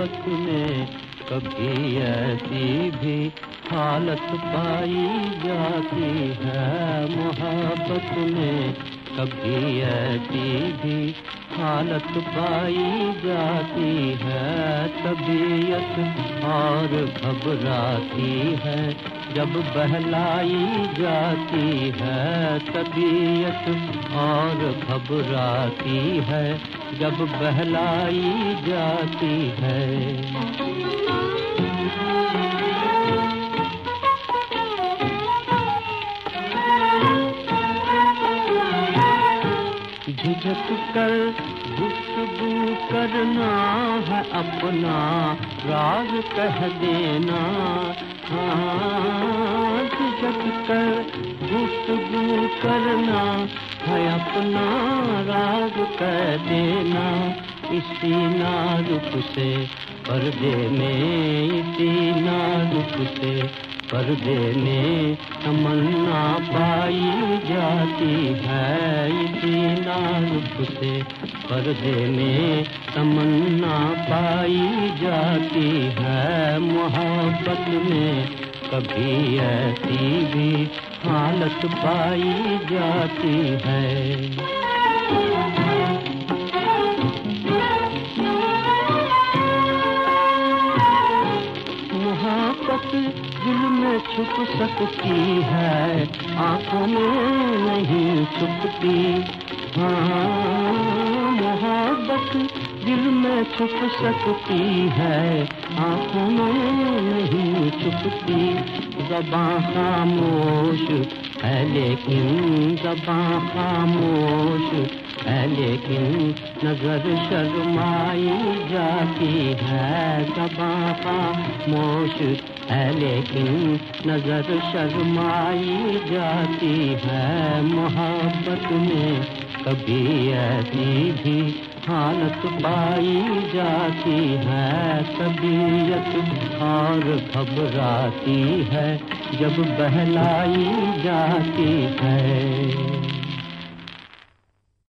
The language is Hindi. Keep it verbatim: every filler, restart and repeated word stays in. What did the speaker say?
मोहब्बत में कभी ऐसी भी हालत पाई जाती है, मोहब्बत में कभी ऐसी भी हालत पाई जाती है। तबीयत और घबराती है जब बहलाई जाती है, तबीयत और घबराती है जब बहलाई जाती है। झिझक कर गुफ्तगू करना है, अपना राज कह देना। हाँ, झिझक कर गुफ्तगू करना है, अपना राज कह देना। इसी नाजुक से पर्दे में, इसी नाजुक से पर्दे में तमन्ना पाई जाती है, इसी नाजुक से पर्दे में तमन्ना पाई जाती है। मोहब्बत में कभी ऐसी भी हालत पाई जाती है। दिल में छुप सकती है, आंखों में नहीं छुपती। हाँ, मोहब्बत दिल में छुप सकती है, आंखों में नहीं छुपती। ज़बां खामोश है लेकिन, ज़बां खामोश है लेकिन नजर शर्माई जाती है। ज़बां खामोश है लेकिन नजर शर्माई जाती है। मोहब्बत में कभी ऐसी भी हालत पाई जाती है। तबीयत और घबराती है जब बहलाई जाती है।